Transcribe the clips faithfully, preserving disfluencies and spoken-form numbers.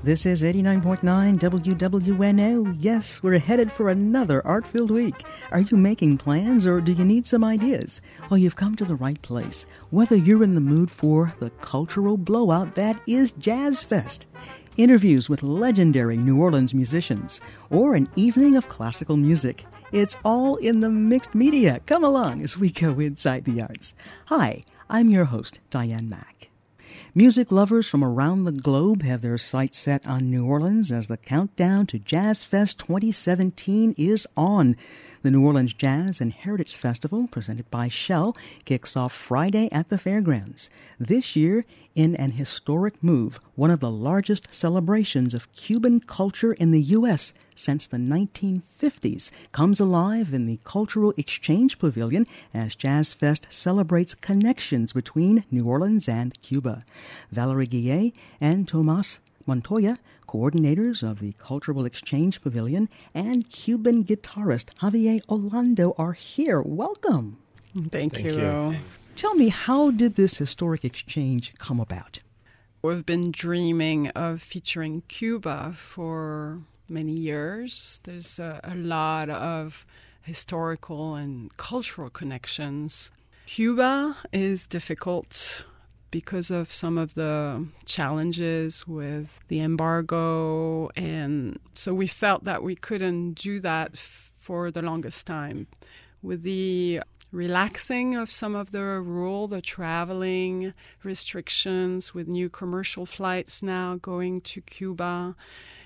This is eighty-nine point nine W W N O. Yes, we're headed for another art-filled week. Are you making plans or do you need some ideas? Well, you've come to the right place. Whether you're in the mood for the cultural blowout that is Jazz Fest, interviews with legendary New Orleans musicians, or an evening of classical music, it's all in the mixed media. Come along as we go inside the arts. Hi, I'm your host, Diane Mack. Music lovers from around the globe have their sights set on New Orleans as the countdown to Jazz Fest twenty seventeen is on. The New Orleans Jazz and Heritage Festival, presented by Shell, kicks off Friday at the fairgrounds. This year, in an historic move, one of the largest celebrations of Cuban culture in the U S since the nineteen fifties comes alive in the Cultural Exchange Pavilion as Jazz Fest celebrates connections between New Orleans and Cuba. Valerie Guillet and Tomas Montoya, coordinators of the Cultural Exchange Pavilion, and Cuban guitarist Javier Orlando are here. Welcome. Thank, Thank you. you. Tell me, how did this historic exchange come about? We've been dreaming of featuring Cuba for many years. There's a, a lot of historical and cultural connections. Cuba is difficult because of some of the challenges with the embargo, and so we felt that we couldn't do that f- for the longest time. With the relaxing of some of the rule, the traveling restrictions, with new commercial flights now going to Cuba,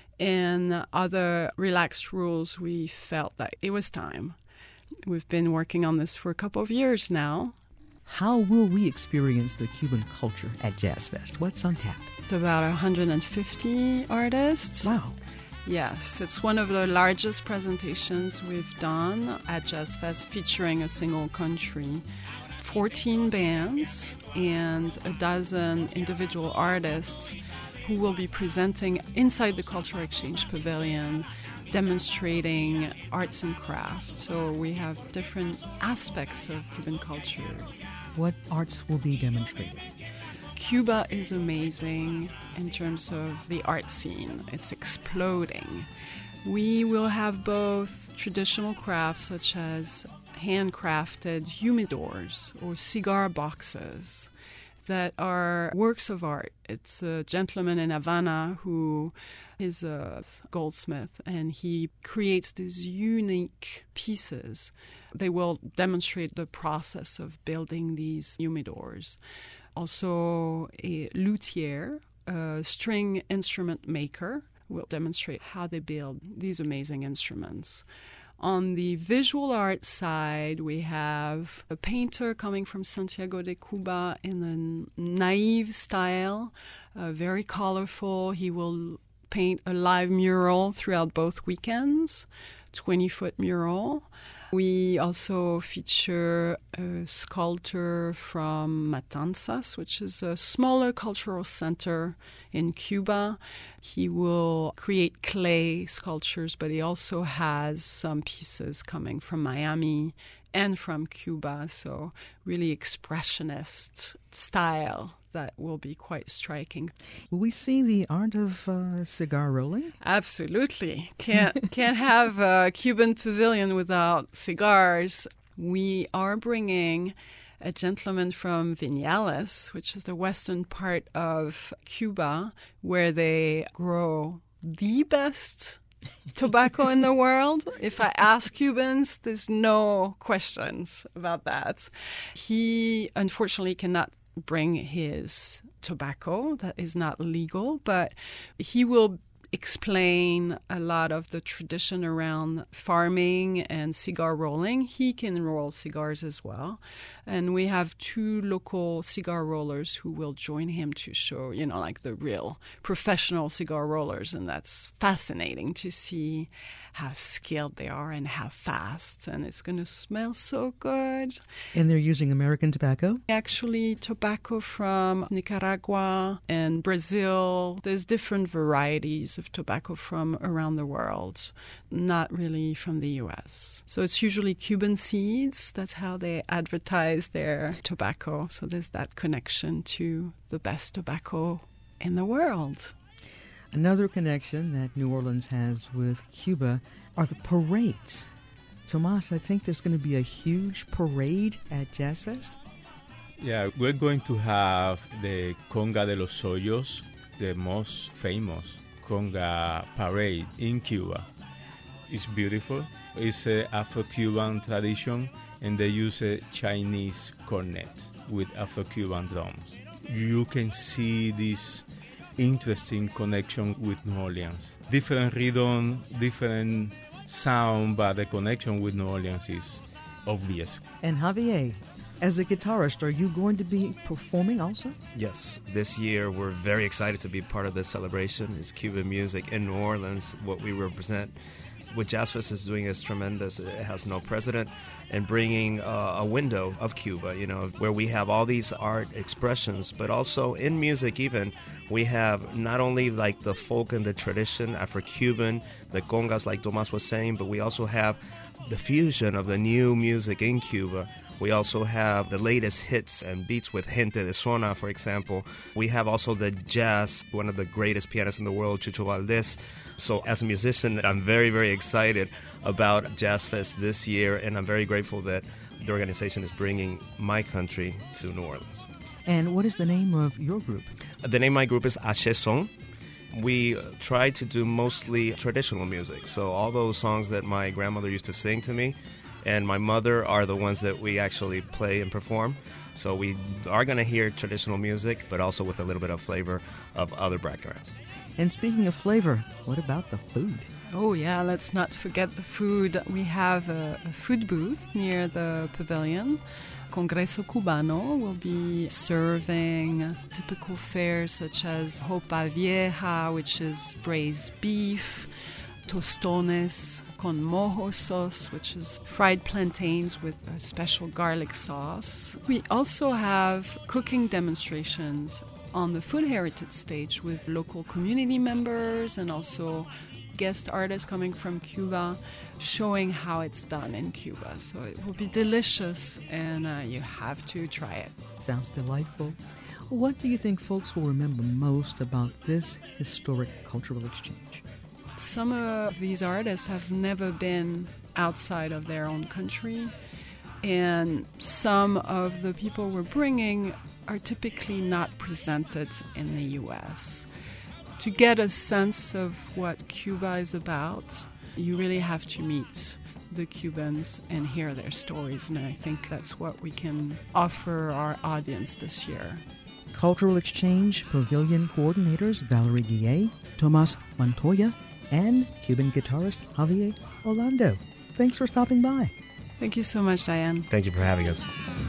and other relaxed rules, we felt that it was time. We've been working on this for a couple of years now. How will we experience the Cuban culture at Jazz Fest? What's on tap? It's about one hundred fifty artists. Wow. Yes, it's one of the largest presentations we've done at Jazz Fest featuring a single country. fourteen bands and a dozen individual artists who will be presenting inside the Cultural Exchange Pavilion, demonstrating arts and crafts. So we have different aspects of Cuban culture. What arts will be demonstrated? Cuba is amazing in terms of the art scene. It's exploding. We will have both traditional crafts such as handcrafted humidors or cigar boxes that are works of art. It's a gentleman in Havana who is a goldsmith, and he creates these unique pieces. They will demonstrate the process of building these humidors. Also, a luthier, a string instrument maker, will demonstrate how they build these amazing instruments. On the visual art side, we have a painter coming from Santiago de Cuba in a naive style, uh, very colorful. He will paint a live mural throughout both weekends, twenty-foot mural. We also feature a sculptor from Matanzas, which is a smaller cultural center in Cuba. He will create clay sculptures, but he also has some pieces coming from Miami and from Cuba, so really expressionist style that will be quite striking. Will we see the art of uh, cigar rolling? Absolutely. Can't can't have a Cuban pavilion without cigars. We are bringing a gentleman from Vinales, which is the western part of Cuba, where they grow the best tobacco in the world. If I ask Cubans, there's no questions about that. He unfortunately cannot bring his tobacco. That is not legal, but he will explain a lot of the tradition around farming and cigar rolling. He can roll cigars as well. And we have two local cigar rollers who will join him to show, you know, like the real professional cigar rollers. And that's fascinating to see how skilled they are and how fast. And it's going to smell so good. And they're using American tobacco? Actually, tobacco from Nicaragua and Brazil. There's different varieties of tobacco from around the world, not really from the U S. So it's usually Cuban seeds. That's how they advertise their tobacco. So there's that connection to the best tobacco in the world. Another connection that New Orleans has with Cuba are the parades. Tomas, I think there's going to be a huge parade at Jazz Fest. Yeah, we're going to have the Conga de los Hoyos, the most famous conga parade in Cuba. It's beautiful. It's an Afro-Cuban tradition, and they use a Chinese cornet with Afro-Cuban drums. You can see this interesting connection with New Orleans. Different rhythm, different sound, but the connection with New Orleans is obvious. And Javier, as a guitarist, are you going to be performing also? Yes, this year we're very excited to be part of this celebration. It's Cuban music in New Orleans, what we represent. What Jazz Fest is doing is tremendous. It has no precedent, and bringing uh, a window of Cuba, you know, where we have all these art expressions, but also in music even, we have not only like the folk and the tradition, Afro-Cuban, the congas like Tomas was saying, but we also have the fusion of the new music in Cuba. We also have the latest hits and beats with Gente de Zona, for example. We have also the jazz, one of the greatest pianists in the world, Chucho Valdés. So as a musician, I'm very, very excited about Jazz Fest this year, and I'm very grateful that the organization is bringing my country to New Orleans. And what is the name of your group? The name of my group is Haché Son. We try to do mostly traditional music. So all those songs that my grandmother used to sing to me and my mother are the ones that we actually play and perform. So we are going to hear traditional music, but also with a little bit of flavor of other backgrounds. And speaking of flavor, what about the food? Oh, yeah, let's not forget the food. We have a, a food booth near the pavilion. Congreso Cubano will be serving typical fares such as Hopa Vieja, which is braised beef, tostones con mojo sauce, which is fried plantains with a special garlic sauce. We also have cooking demonstrations on the Food Heritage stage with local community members and also guest artists coming from Cuba showing how it's done in Cuba. So it will be delicious, and uh, you have to try it. Sounds delightful. What do you think folks will remember most about this historic cultural exchange? Some of these artists have never been outside of their own country, and some of the people we're bringing are typically not presented in the U S. To get a sense of what Cuba is about, you really have to meet the Cubans and hear their stories, and I think that's what we can offer our audience this year. Cultural Exchange Pavilion coordinators Valerie Guillet, Tomas Montoya, and Cuban guitarist Javier Orlando. Thanks for stopping by. Thank you so much, Diane. Thank you for having us.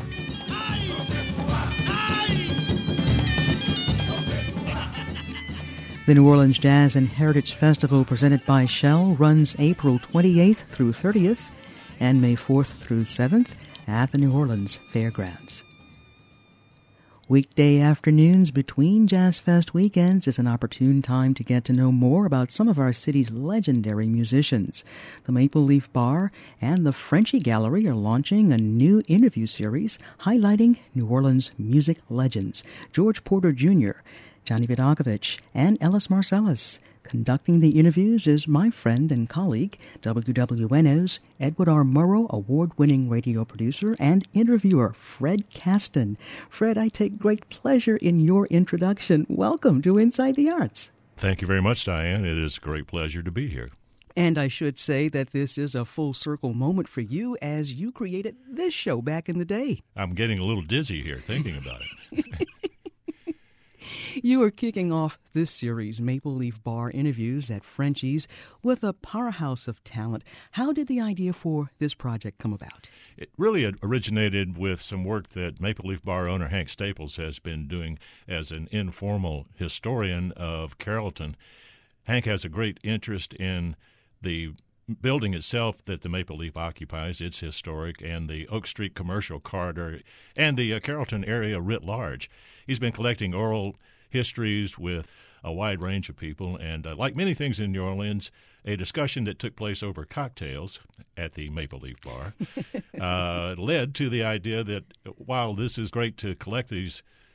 The New Orleans Jazz and Heritage Festival presented by Shell runs April twenty-eighth through thirtieth and May fourth through seventh at the New Orleans Fairgrounds. Weekday afternoons between Jazz Fest weekends is an opportune time to get to know more about some of our city's legendary musicians. The Maple Leaf Bar and the Frenchy Gallery are launching a new interview series highlighting New Orleans music legends, George Porter Junior, Johnny Vidakovich, and Ellis Marsalis. Conducting the interviews is my friend and colleague, W W N O's Edward R. Murrow award-winning radio producer and interviewer, Fred Caston. Fred, I take great pleasure in your introduction. Welcome to Inside the Arts. Thank you very much, Diane. It is a great pleasure to be here. And I should say that this is a full circle moment for you as you created this show back in the day. I'm getting a little dizzy here thinking about it. You are kicking off this series, Maple Leaf Bar Interviews at Frenchie's, with a powerhouse of talent. How did the idea for this project come about? It really originated with some work that Maple Leaf Bar owner Hank Staples has been doing as an informal historian of Carrollton. Hank has a great interest in the building itself that the Maple Leaf occupies. It's historic, and the Oak Street commercial corridor and the uh, Carrollton area writ large. He's been collecting oral histories with a wide range of people, and uh, like many things in New Orleans, a discussion that took place over cocktails at the Maple Leaf Bar uh, led to the idea that while this is great to collect these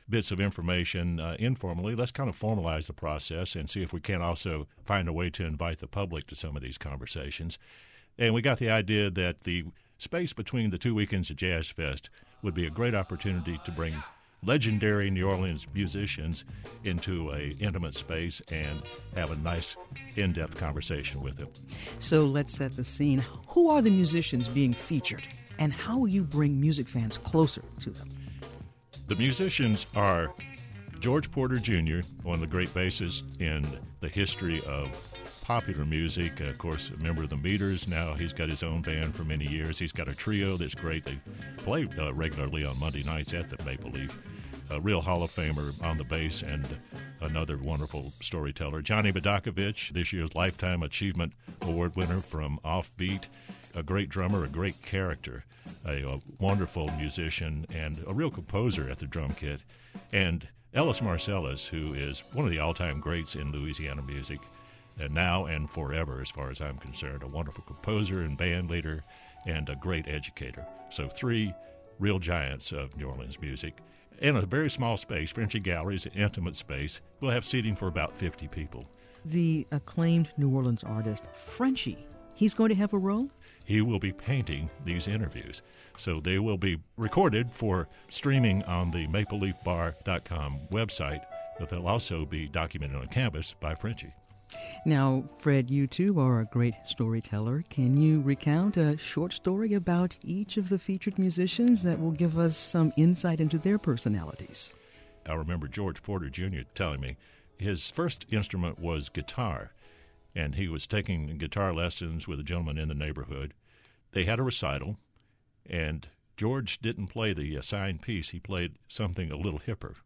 bits of information uh, informally. Let's kind of formalize the process and see if we can also find a way to invite the public to some of these conversations. And we got the idea that the space between the two weekends of Jazz Fest would be a great opportunity to bring legendary New Orleans musicians into a intimate space and have a nice in-depth conversation with them. So let's set the scene. Who are the musicians being featured, and how will you bring music fans closer to them? The musicians are George Porter Junior, one of the great bassists in the history of popular music. Of course, a member of the Meters. Now he's got his own band for many years. He's got a trio that's great. They play uh, regularly on Monday nights at the Maple Leaf. A real Hall of Famer on the bass and another wonderful storyteller. Johnny Vodakovich, this year's Lifetime Achievement Award winner from Offbeat. A great drummer, a great character, a, a wonderful musician, and a real composer at the drum kit. And Ellis Marsalis, who is one of the all-time greats in Louisiana music, and now and forever, as far as I'm concerned, a wonderful composer and band leader, and a great educator. So three real giants of New Orleans music. In a very small space, Frenchy Gallery is an intimate space. We'll have seating for about fifty people. The acclaimed New Orleans artist, Frenchy, he's going to have a role? He will be painting these interviews. So they will be recorded for streaming on the maple leaf bar dot com website, but they'll also be documented on canvas by Frenchy. Now, Fred, you too are a great storyteller. Can you recount a short story about each of the featured musicians that will give us some insight into their personalities? I remember George Porter Junior telling me his first instrument was guitar, and he was taking guitar lessons with a gentleman in the neighborhood. They had a recital, and George didn't play the assigned piece. He played something a little hipper.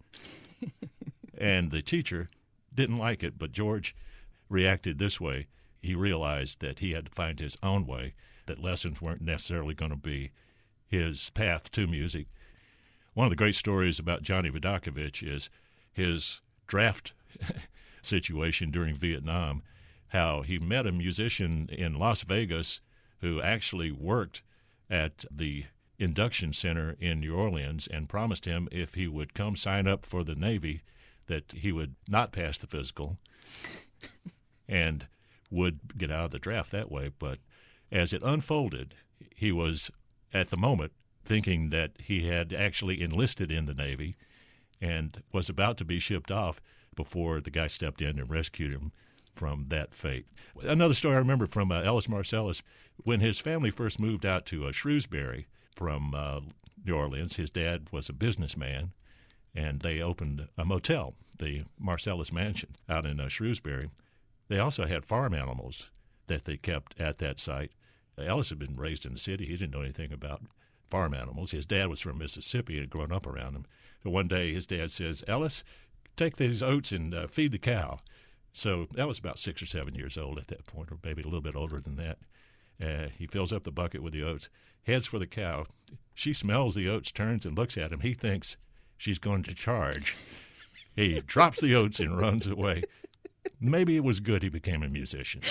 And the teacher didn't like it, but George reacted this way. He realized that he had to find his own way, that lessons weren't necessarily going to be his path to music. One of the great stories about Johnny Vodakovich is his draft situation during Vietnam, how he met a musician in Las Vegas who actually worked at the induction center in New Orleans and promised him if he would come sign up for the Navy that he would not pass the physical and would get out of the draft that way. But as it unfolded, he was, at the moment, thinking that he had actually enlisted in the Navy and was about to be shipped off before the guy stepped in and rescued him from that fate. Another story I remember from uh, Ellis Marsalis, when his family first moved out to uh, Shrewsbury from uh, New Orleans, his dad was a businessman, and they opened a motel, the Marsalis Mansion, out in uh, Shrewsbury. They also had farm animals that they kept at that site. Ellis had been raised in the city. He didn't know anything about farm animals. His dad was from Mississippi and had grown up around them. So one day his dad says, "Ellis, take these oats and uh, feed the cow." So Ellis was about six or seven years old at that point, or maybe a little bit older than that. Uh, he fills up the bucket with the oats, heads for the cow. She smells the oats, turns and looks at him. He thinks she's going to charge. He drops the oats and runs away. Maybe it was good he became a musician.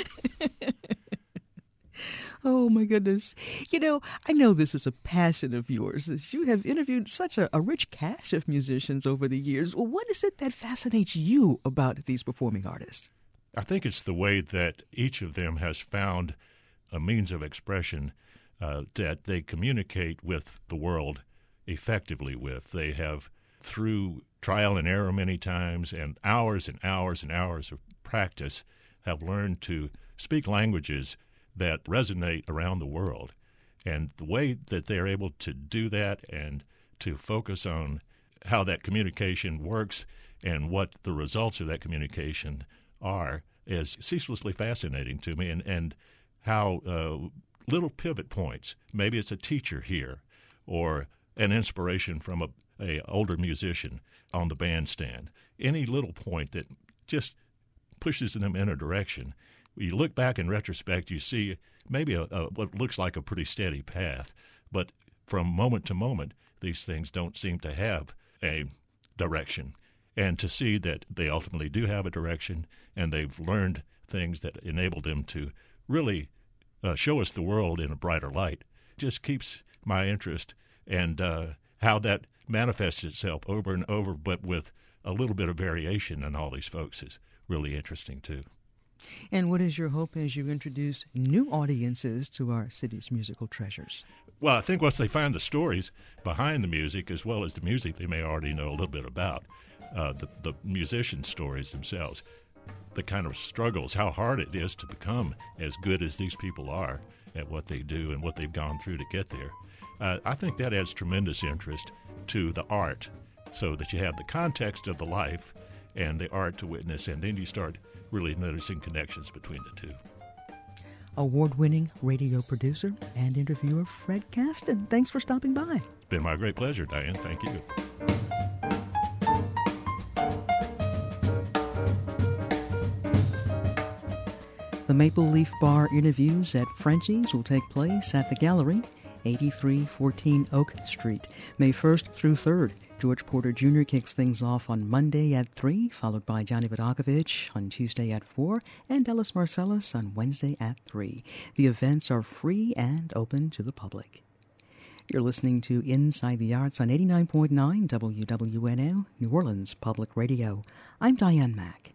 Oh, my goodness. You know, I know this is a passion of yours, as you have interviewed such a, a rich cache of musicians over the years. Well, what is it that fascinates you about these performing artists? I think it's the way that each of them has found a means of expression uh, that they communicate with the world effectively with. They have, through trial and error many times and hours and hours and hours of practice, have learned to speak languages that resonate around the world. And the way that they're able to do that and to focus on how that communication works and what the results of that communication are is ceaselessly fascinating to me, and, and how uh, little pivot points, maybe it's a teacher here or an inspiration from a, a older musician on the bandstand, any little point that just pushes them in a direction. You look back in retrospect, you see maybe a, a, what looks like a pretty steady path, but from moment to moment, these things don't seem to have a direction. And to see that they ultimately do have a direction, and they've learned things that enable them to really uh, show us the world in a brighter light, just keeps my interest, and uh, how that manifests itself over and over, but with a little bit of variation in all these folks is really interesting, too. And what is your hope as you introduce new audiences to our city's musical treasures? Well, I think once they find the stories behind the music, as well as the music they may already know a little bit about, uh, the, the musician stories themselves, the kind of struggles, how hard it is to become as good as these people are at what they do and what they've gone through to get there. Uh, I think that adds tremendous interest to the art, so that you have the context of the life and the art to witness, and then you start really noticing connections between the two. Award-winning radio producer and interviewer Fred Caston, thanks for stopping by. Been my great pleasure, Diane. Thank you. The Maple Leaf Bar interviews at Frenchie's will take place at the Gallery, eighty-three fourteen Oak Street, May first through third. George Porter Junior kicks things off on Monday at three, followed by Johnny Vodakovich on Tuesday at four, and Ellis Marcellus on Wednesday at three. The events are free and open to the public. You're listening to Inside the Arts on eighty-nine point nine W W N O, New Orleans Public Radio. I'm Diane Mack.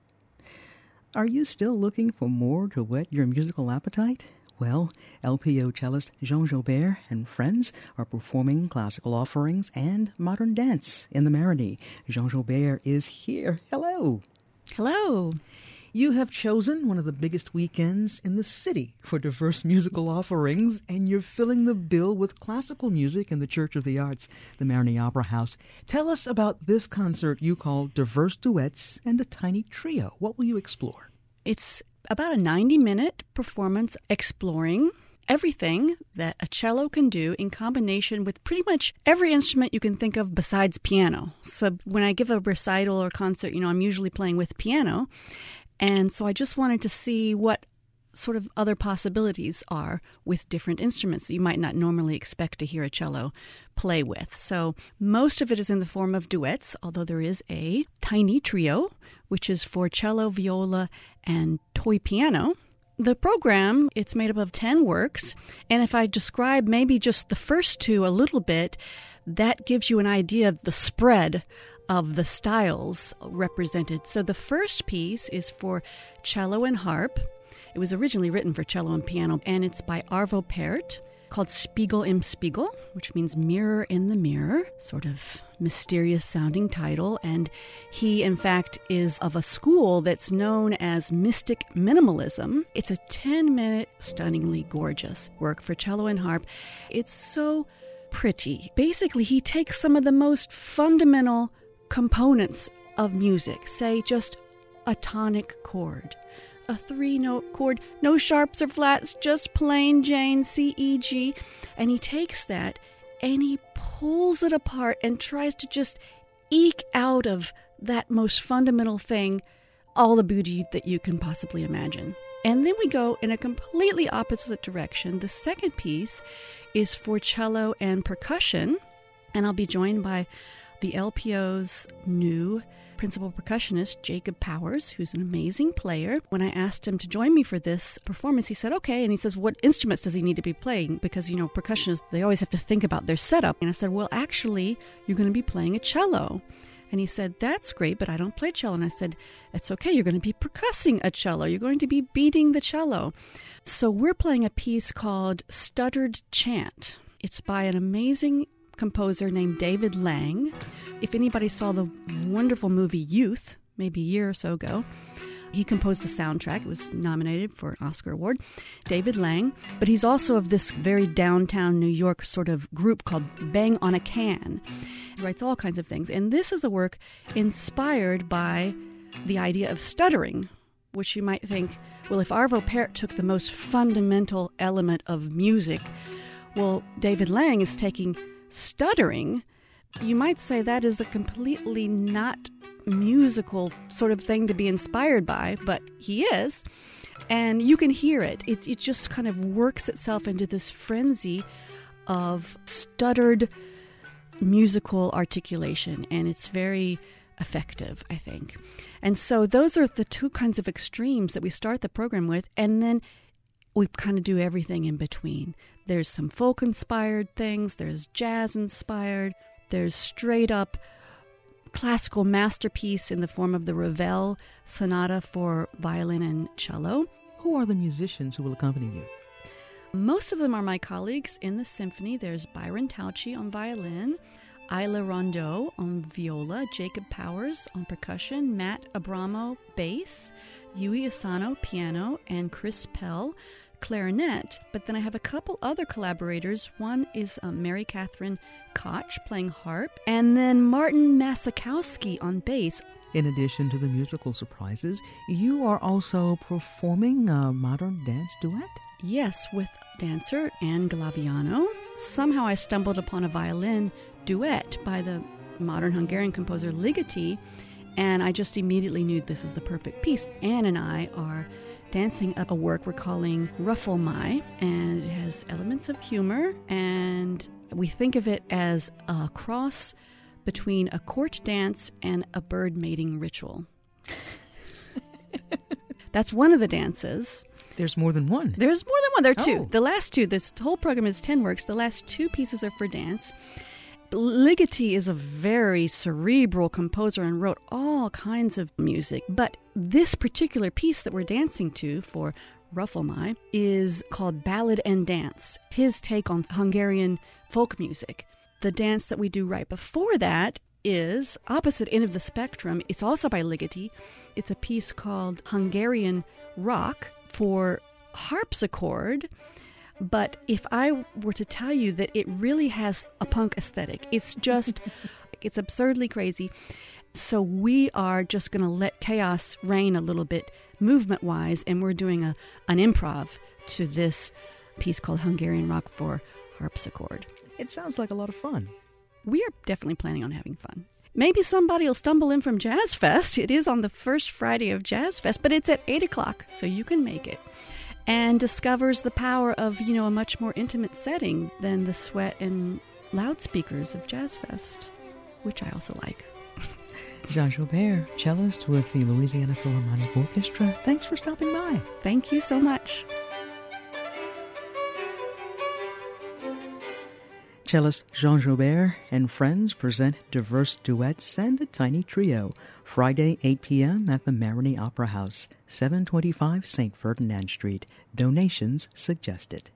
Are you still looking for more to whet your musical appetite? Well, L P O cellist Jean Joubert and friends are performing classical offerings and modern dance in the Marigny. Jean Joubert is here. Hello. Hello. You have chosen one of the biggest weekends in the city for diverse musical offerings, and you're filling the bill with classical music in the Church of the Arts, the Marigny Opera House. Tell us about this concert you call Diverse Duets and a Tiny Trio. What will you explore? It's about a ninety-minute performance exploring everything that a cello can do in combination with pretty much every instrument you can think of besides piano. So when I give a recital or concert, you know, I'm usually playing with piano. And so I just wanted to see what sort of other possibilities are with different instruments that you might not normally expect to hear a cello play with. So most of it is in the form of duets, although there is a tiny trio, which is for cello, viola, and toy piano. The program, it's made up of ten works, and if I describe maybe just the first two a little bit, that gives you an idea of the spread of the styles represented. So the first piece is for cello and harp. It was originally written for cello and piano, and it's by Arvo Pärt, called Spiegel im Spiegel, which means mirror in the mirror, sort of mysterious-sounding title. And he, in fact, is of a school that's known as Mystic Minimalism. It's a ten-minute, stunningly gorgeous work for cello and harp. It's so pretty. Basically, he takes some of the most fundamental components of music, say just a tonic chord, a three-note chord, no sharps or flats, just plain Jane, C, E, G. And he takes that and he pulls it apart and tries to just eke out of that most fundamental thing all the beauty that you can possibly imagine. And then we go in a completely opposite direction. The second piece is for cello and percussion, and I'll be joined by the L P O's new principal percussionist, Jacob Powers, who's an amazing player. When I asked him to join me for this performance, he said, okay. And he says, what instruments does he need to be playing? Because, you know, percussionists, they always have to think about their setup. And I said, well, actually, you're going to be playing a cello. And he said, that's great, but I don't play cello. And I said, it's okay. You're going to be percussing a cello. You're going to be beating the cello. So we're playing a piece called Stuttered Chant. It's by an amazing composer named David Lang. If anybody saw the wonderful movie Youth, maybe a year or so ago, he composed the soundtrack. It was nominated for an Oscar award. David Lang. But he's also of this very downtown New York sort of group called Bang on a Can. He writes all kinds of things. And this is a work inspired by the idea of stuttering, which you might think, well, if Arvo Pärt took the most fundamental element of music, well, David Lang is taking stuttering. You might say that is a completely not musical sort of thing to be inspired by, but he is. And you can hear it. It, it just kind of works itself into this frenzy of stuttered musical articulation, and it's very effective, I think. And so those are the two kinds of extremes that we start the program with, and then we kind of do everything in between. There's some folk-inspired things, there's jazz-inspired, There's straight up classical masterpiece in the form of the Ravel Sonata for violin and cello. Who are the musicians who will accompany you? Most of them are my colleagues in the symphony. There's Byron Tauchi on violin, Isla Rondeau on viola, Jacob Powers on percussion, Matt Abramo bass, Yui Asano piano, and Chris Pell clarinet. But then I have a couple other collaborators. One is um, Mary Catherine Koch playing harp, and then Martin Masakowski on bass. In addition to the musical surprises, you are also performing a modern dance duet? Yes, with dancer Anne Glaviano. Somehow I stumbled upon a violin duet by the modern Hungarian composer Ligeti, and I just immediately knew this is the perfect piece. Anne and I are dancing up a work we're calling Ruffle Mai, and it has elements of humor, and we think of it as a cross between a court dance and a bird mating ritual. That's one of the dances. There's more than one. There's more than one. There are two. Oh. The last two, this whole program is ten works. The last two pieces are for dance. Ligeti is a very cerebral composer and wrote all kinds of music. But this particular piece that we're dancing to for Ruffle Mai is called Ballad and Dance, his take on Hungarian folk music. The dance that we do right before that is opposite end of the spectrum. It's also by Ligeti. It's a piece called Hungarian Rock for harpsichord. But if I were to tell you that it really has a punk aesthetic, it's just, it's absurdly crazy. So we are just going to let chaos reign a little bit movement-wise, and we're doing a an improv to this piece called Hungarian Rock for harpsichord. It sounds like a lot of fun. We are definitely planning on having fun. Maybe somebody will stumble in from Jazz Fest. It is on the first Friday of Jazz Fest, but it's at eight o'clock, so you can make it. And discovers the power of, you know, a much more intimate setting than the sweat and loudspeakers of Jazz Fest, which I also like. Jean Joubert, cellist with the Louisiana Philharmonic Orchestra, thanks for stopping by. Thank you so much. Cellist Jean Joubert and friends present diverse duets and a tiny trio. Friday, eight p.m. at the Marigny Opera House, seven twenty-five Saint Ferdinand Street. Donations suggested.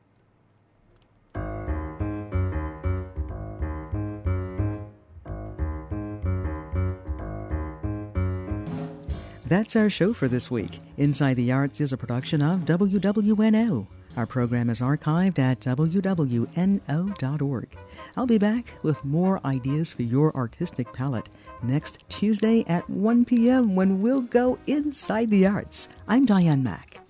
That's our show for this week. Inside the Arts is a production of W W N O. Our program is archived at W W N O dot org. I'll be back with more ideas for your artistic palette next Tuesday at one p.m. when we'll go inside the arts. I'm Diane Mack.